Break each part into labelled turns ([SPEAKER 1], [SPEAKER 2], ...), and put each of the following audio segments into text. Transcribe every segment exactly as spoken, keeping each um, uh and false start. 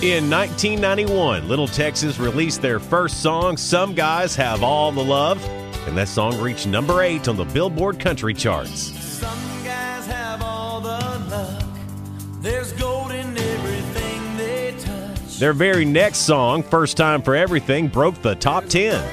[SPEAKER 1] In nineteen ninety-one, Little Texas released their first song, Some Guys Have All the Love, and that song reached number eight on the Billboard Country charts.
[SPEAKER 2] Some guys have all the luck. There's gold in everything they touch.
[SPEAKER 1] Their very next song, First Time for Everything, broke the top ten.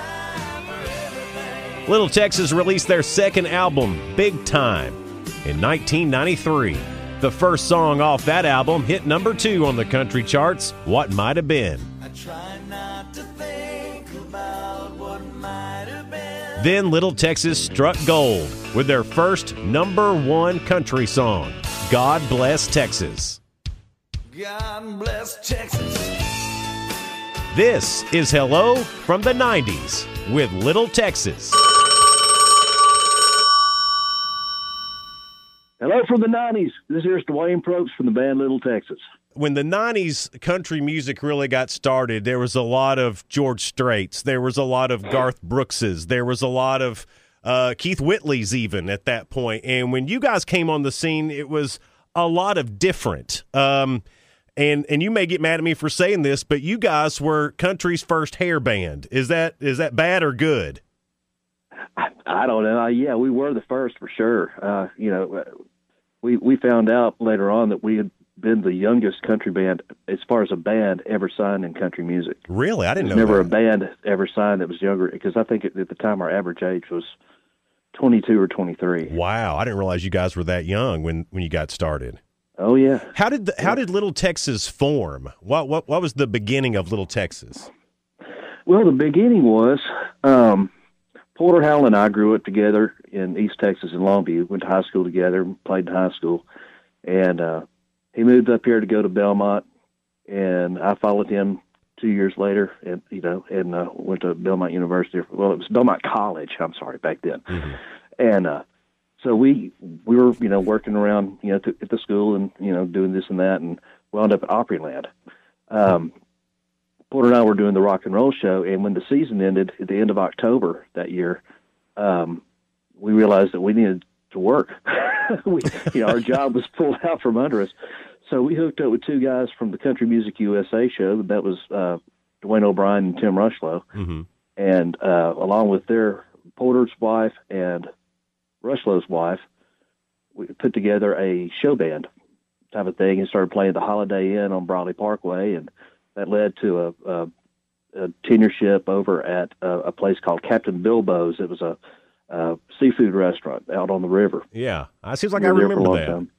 [SPEAKER 1] Little Texas released their second album, Big Time, in nineteen ninety-three. The first song off that album hit number two on the country charts, What Might Have Been.
[SPEAKER 2] I try not to think about what might have been.
[SPEAKER 1] Then Little Texas struck gold with their first number one country song, God Bless Texas.
[SPEAKER 2] God bless Texas.
[SPEAKER 1] This is Hello from the nineties with Little Texas.
[SPEAKER 3] Hello from the nineties. This here's Dwayne Probst from the band Little Texas.
[SPEAKER 1] When the nineties country music really got started, there was a lot of George Straits. There was a lot of Garth Brookses. There was a lot of uh, Keith Whitley's even at that point. And when you guys came on the scene, it was a lot of different. Um, and and you may get mad at me for saying this, but you guys were country's first hair band. Is that is that bad or good?
[SPEAKER 3] I, I don't know. Yeah, we were the first for sure. Uh, you know, we we found out later on that we had been the youngest country band as far as a band ever signed in country music.
[SPEAKER 1] Really? I didn't know
[SPEAKER 3] Never
[SPEAKER 1] that.
[SPEAKER 3] a band ever signed that was younger, because I think at the time our average age was twenty-two or twenty-three.
[SPEAKER 1] Wow, I didn't realize you guys were that young when, when you got started.
[SPEAKER 3] Oh yeah.
[SPEAKER 1] How did the, how did Little Texas form? What what what was the beginning of Little Texas?
[SPEAKER 3] Well, the beginning was um, Porter Howell and I grew up together in East Texas in Longview. Went to high school together, played in high school, and uh, he moved up here to go to Belmont, and I followed him two years later, and you know, and uh, went to Belmont University. Well, it was Belmont College. I'm sorry, back then,
[SPEAKER 1] Mm-hmm.
[SPEAKER 3] and uh, so we we were you know working around you know to, at the school and you know doing this and that, and wound up at Opryland. Um, Porter and I were doing the rock and roll show, and when the season ended at the end of October that year, um, we realized that we needed to work. we, you know, our job was pulled out from under us. So we hooked up with two guys from the Country Music U S A show. That was uh, Dwayne O'Brien and Tim Rushlow.
[SPEAKER 1] Mm-hmm.
[SPEAKER 3] And uh, along with their Porter's wife and Rushlow's wife, we put together a show band type of thing and started playing the Holiday Inn on Brawley Parkway, and that led to a, a, a tenureship over at a, a place called Captain Bilbo's. It was a, a seafood restaurant out on the river.
[SPEAKER 1] Yeah, it seems like
[SPEAKER 3] We
[SPEAKER 1] I
[SPEAKER 3] were there for a
[SPEAKER 1] remember
[SPEAKER 3] long
[SPEAKER 1] that.
[SPEAKER 3] time.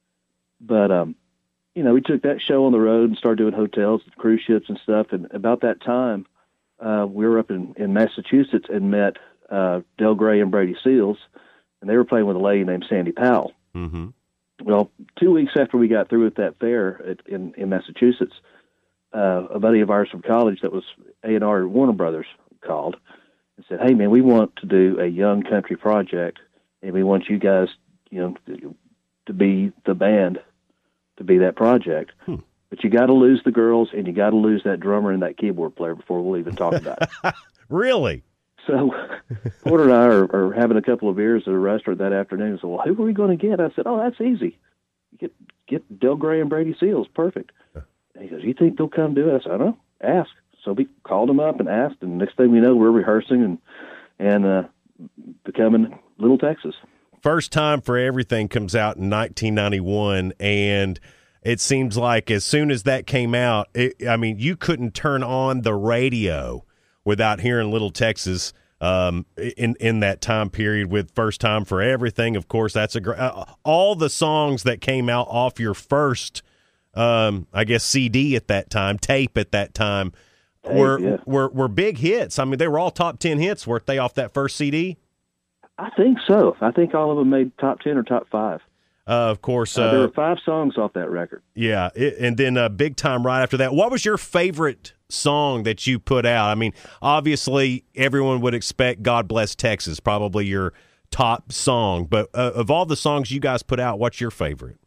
[SPEAKER 3] But, um, you know, we took that show on the road and started doing hotels and cruise ships and stuff. And about that time, uh, we were up in, in Massachusetts and met uh, Del Gray and Brady Seals, and they were playing with a lady named Sandy Powell.
[SPEAKER 1] Mm-hmm.
[SPEAKER 3] Well, two weeks after we got through with that fair at, in, in Massachusetts, uh, a buddy of ours from college that was A and R at Warner Brothers called and said, "Hey, man, we want to do a young country project, and we want you guys, you know, to, to be the band, to be that project.
[SPEAKER 1] Hmm.
[SPEAKER 3] But you got to lose the girls, and you got to lose that drummer and that keyboard player before we'll even talk about it."
[SPEAKER 1] Really?
[SPEAKER 3] So Porter and I are, are having a couple of beers at a restaurant that afternoon. He said, "Well, who are we going to get?" I said, "Oh, that's easy. You get get Del Gray and Brady Seals. Perfect." And he goes, "You think they'll come do it?" I said, "I don't know. Ask." So we called them up and asked, and next thing we know, we're rehearsing and and uh, becoming Little Texas.
[SPEAKER 1] First Time for Everything comes out in nineteen ninety-one, and it seems like as soon as that came out, it, I mean, you couldn't turn on the radio without hearing Little Texas um, in in that time period with First Time for Everything. Of course, that's a great, uh, all the songs that came out off your first, um, I guess, C D at that time, tape at that time,
[SPEAKER 3] Tape,
[SPEAKER 1] were,
[SPEAKER 3] yeah.
[SPEAKER 1] were were big hits. I mean, they were all top ten hits, weren't they, off that first C D?
[SPEAKER 3] I think so. I think all of them made top ten or top five.
[SPEAKER 1] Uh, of course.
[SPEAKER 3] Uh,
[SPEAKER 1] Uh,
[SPEAKER 3] there were five songs off that record.
[SPEAKER 1] Yeah, it, and then uh, Big Time right after that. What was your favorite song that you put out? I mean, obviously, everyone would expect God Bless Texas, probably your top song. But uh, of all the songs you guys put out, what's your favorite?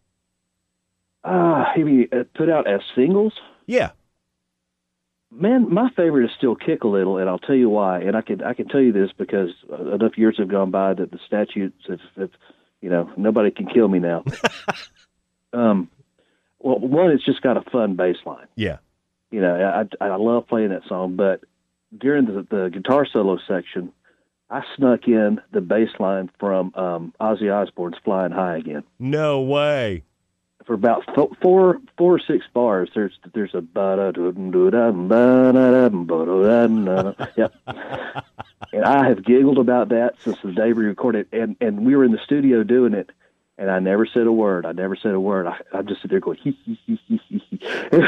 [SPEAKER 3] Uh, maybe uh, put out as singles?
[SPEAKER 1] Yeah.
[SPEAKER 3] Man, my favorite is still Kick a Little, and I'll tell you why. And I can I can tell you this because enough years have gone by that the statutes have, have you know, nobody can kill me now. um, Well, one, it's just got a fun bass line.
[SPEAKER 1] Yeah.
[SPEAKER 3] You know, I I love playing that song, but during the, the guitar solo section, I snuck in the bass line from um, Ozzy Osbourne's "Flying High Again."
[SPEAKER 1] No way.
[SPEAKER 3] For about fo- four, four or six bars, there's there's a ba da da da da da da da da. Yep. And I have giggled about that since the day we recorded, and and we were in the studio doing it, and I never said a word. I never said a word. I, I just sit there going, hee, hee, hee, hee, hee, hee.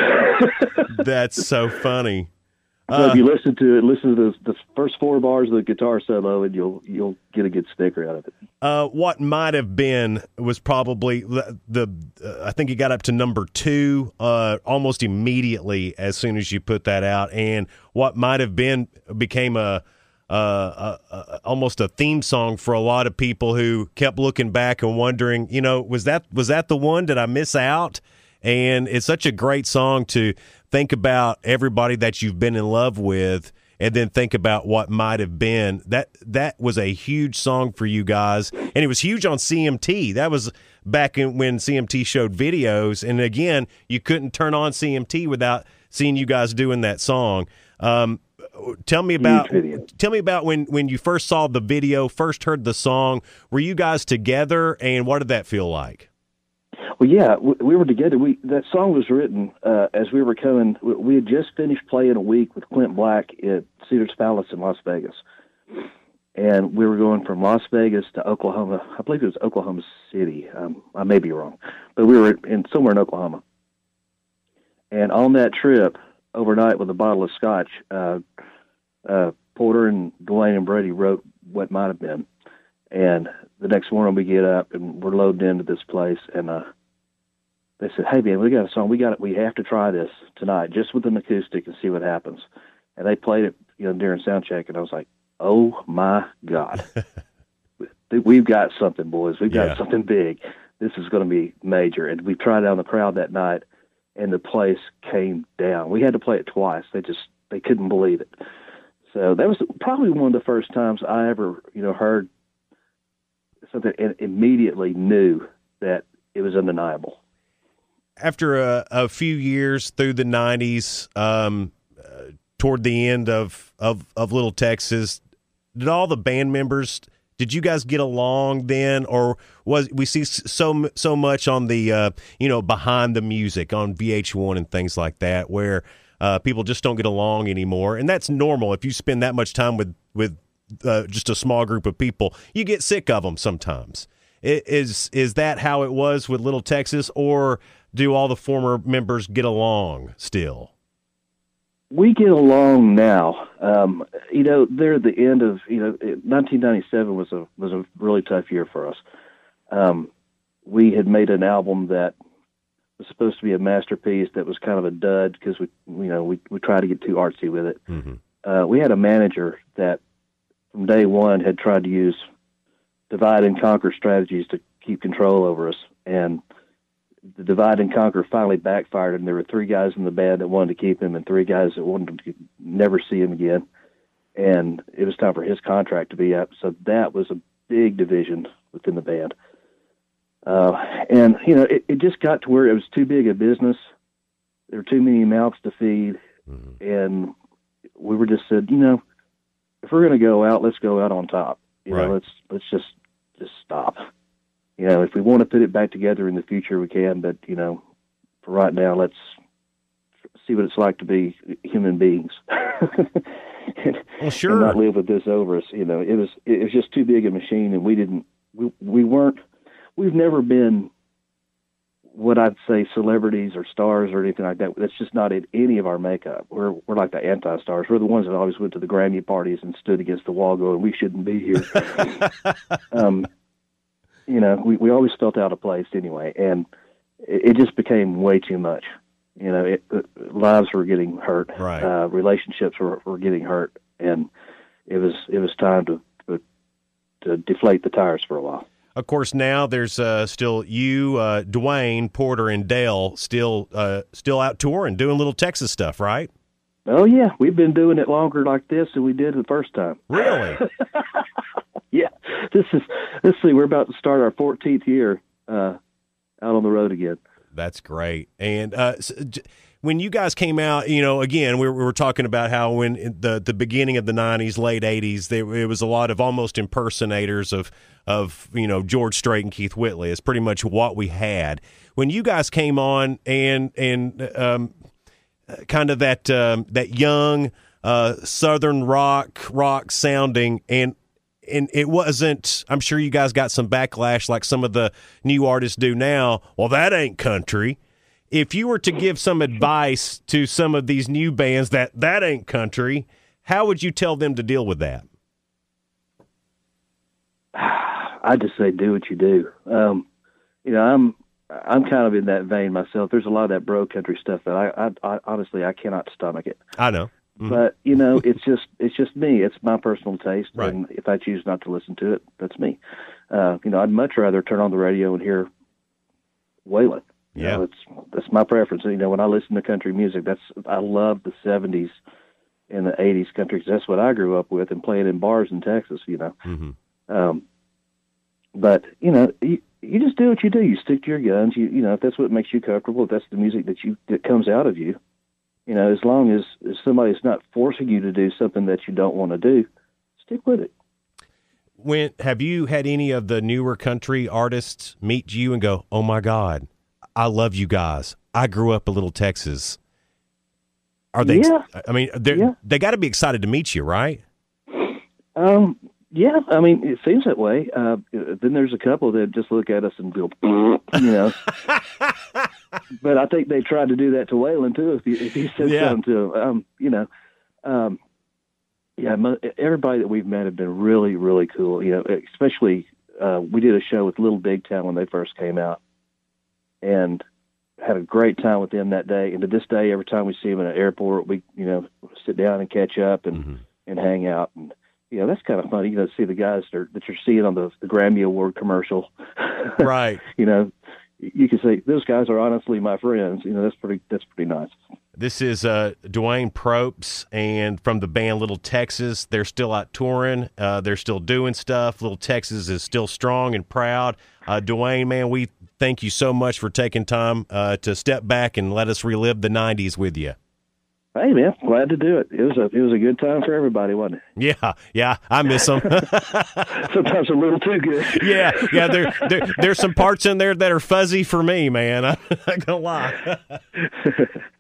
[SPEAKER 1] That's so funny.
[SPEAKER 3] So
[SPEAKER 1] Uh,
[SPEAKER 3] if you listen to it, listen to the, the first four bars of the guitar solo, and you'll you'll get a good snicker out of it.
[SPEAKER 1] uh, what might have been was probably the, the uh, I think you got up to number two uh, almost immediately as soon as you put that out, and what might have been became a, a, a, a almost a theme song for a lot of people who kept looking back and wondering, you know, was that was that the one? Did I miss out? And it's such a great song to think about everybody that you've been in love with, and then think about what might have been. That that was a huge song for you guys, and it was huge on C M T. That was back in, when C M T showed videos, and again, you couldn't turn on C M T without seeing you guys doing that song. Um, tell me about tell me about when, when you first saw the video, first heard the song. Were you guys together, and what did that feel like?
[SPEAKER 3] Well, yeah, we, we were together. We that song was written uh, as we were coming. We, we had just finished playing a week with Clint Black at Caesar's Palace in Las Vegas, and we were going from Las Vegas to Oklahoma. I believe it was Oklahoma City. Um, I may be wrong, but we were in somewhere in Oklahoma. And on that trip, overnight with a bottle of scotch, uh, uh, Porter and Dwayne and Brady wrote What Might Have Been. And the next morning we get up and we're loaded into this place, and uh, they said, "Hey man, we got a song. We got it. We have to try this tonight, just with an acoustic, and see what happens." And they played it, you know, during sound check, and I was like, "Oh my God, we've got something, boys. We've got
[SPEAKER 1] Yeah.
[SPEAKER 3] something big. This is going to be major." And we tried it on the crowd that night, and the place came down. We had to play it twice. They just they couldn't believe it. So that was probably one of the first times I ever, you know, heard something and immediately knew that it was undeniable.
[SPEAKER 1] After a, a few years through the nineties, um, uh, toward the end of, of, of Little Texas, did all the band members, did you guys get along then? Or was we see so so much on the, uh, you know, behind the music on V H one and things like that, where uh, people just don't get along anymore? And that's normal. If you spend that much time with, with uh, just a small group of people, you get sick of them sometimes. It, is, is that how it was with Little Texas, or do all the former members get along still?
[SPEAKER 3] We get along now. Um, you know, they're at the end of, you know, nineteen ninety-seven was a was a really tough year for us. Um, we had made an album that was supposed to be a masterpiece that was kind of a dud because we, you know, we we tried to get too artsy with it. Mm-hmm. Uh, we had a manager that from day one had tried to use divide and conquer strategies to keep control over us, and the divide and conquer finally backfired, and there were three guys in the band that wanted to keep him and three guys that wanted to never see him again. And it was time for his contract to be up. So that was a big division within the band. Uh, and, you know, it, it just got to where it was too big a business. There were too many mouths to feed. Mm-hmm. And we were just said, you know, if we're going to go out, let's go out on top. You
[SPEAKER 1] right.
[SPEAKER 3] know, let's, let's just, just stop. You know, if we want to put it back together in the future, we can. But, you know, for right now, let's see what it's like to be human beings. and,
[SPEAKER 1] well, sure.
[SPEAKER 3] and not live with this over us. You know, it was it was just too big a machine, and we didn't. We we weren't. We've never been what I'd say celebrities or stars or anything like that. That's just not in any of our makeup. We're we're like the anti-stars. We're the ones that always went to the Grammy parties and stood against the wall going, "We shouldn't be here." um. You know, we, we always felt out of place anyway, and it, it just became way too much. You know, it, it, lives were getting hurt,
[SPEAKER 1] right.
[SPEAKER 3] uh, relationships were, were getting hurt, and it was it was time to, to to deflate the tires for a while.
[SPEAKER 1] Of course, now there's uh, still you, uh, Dwayne, Porter, and Dale still uh, still out touring, doing Little Texas stuff, right?
[SPEAKER 3] Oh yeah, we've been doing it longer like this than we did the first time.
[SPEAKER 1] Really?
[SPEAKER 3] Yeah, this is. Let's see, we're about to start our fourteenth year uh, out on the road again.
[SPEAKER 1] That's great. And uh, when you guys came out, you know, again, we were, we were talking about how when in the the beginning of the nineties, late eighties, there it was a lot of almost impersonators of of you know George Strait and Keith Whitley. It's pretty much what we had when you guys came on, and and um, kind of that um, that young uh, Southern rock rock sounding and. And it wasn't, I'm sure you guys got some backlash like some of the new artists do now. Well, that ain't country. If you were to give some advice to some of these new bands that that ain't country, how would you tell them to deal with that?
[SPEAKER 3] I just say do what you do. Um, you know, I'm I'm kind of in that vein myself. There's a lot of that bro country stuff that I, I, I honestly I cannot stomach it.
[SPEAKER 1] I know. Mm-hmm.
[SPEAKER 3] But you know, it's just it's just me. It's my personal taste,
[SPEAKER 1] right.
[SPEAKER 3] And if I choose not to listen to it, that's me. Uh, you know, I'd much rather turn on the radio and hear Waylon. You
[SPEAKER 1] yeah,
[SPEAKER 3] know, it's that's my preference. You know, when I listen to country music, that's I love the seventies and the eighties country. That's what I grew up with and playing in bars in Texas. You know,
[SPEAKER 1] mm-hmm.
[SPEAKER 3] um, but you know, you, you just do what you do. You stick to your guns. You you know, if that's what makes you comfortable, if that's the music that you that comes out of you. You know, as long as, as somebody's not forcing you to do something that you don't want to do, stick with it.
[SPEAKER 1] When have you had any of the newer country artists meet you and go, "Oh my God, I love you guys. I grew up in Little Texas." Are they?
[SPEAKER 3] Yeah.
[SPEAKER 1] I mean, yeah. they got to be excited to meet you, right?
[SPEAKER 3] Um. Yeah. I mean, it seems that way. Uh, then there's a couple that just look at us and go, you know. But I think they tried to do that to Waylon too. If he, if he said
[SPEAKER 1] yeah.
[SPEAKER 3] something to him, um, you know, um, yeah, everybody that we've met have been really, really cool. You know, especially uh, we did a show with Little Big Town when they first came out, and had a great time with them that day. And to this day, every time we see them in an airport, we you know sit down and catch up and mm-hmm. and hang out. And you know, that's kind of funny. You know, to see the guys that, are, that you're seeing on the, the Grammy Award commercial,
[SPEAKER 1] right?
[SPEAKER 3] You know. You can say those guys are honestly my friends. You know, that's pretty. That's pretty nice.
[SPEAKER 1] This is uh, Dwayne Probst, and from the band Little Texas. They're still out touring. Uh, they're still doing stuff. Little Texas is still strong and proud. Uh, Dwayne, man, we thank you so much for taking time uh, to step back and let us relive the nineties with you.
[SPEAKER 3] Hey, man, glad to do it. It was a it was a good time for everybody, wasn't it?
[SPEAKER 1] Yeah, yeah, I miss them.
[SPEAKER 3] Sometimes a little too good.
[SPEAKER 1] yeah, yeah. There, there, there's some parts in there that are fuzzy for me, man. I'm not gonna lie.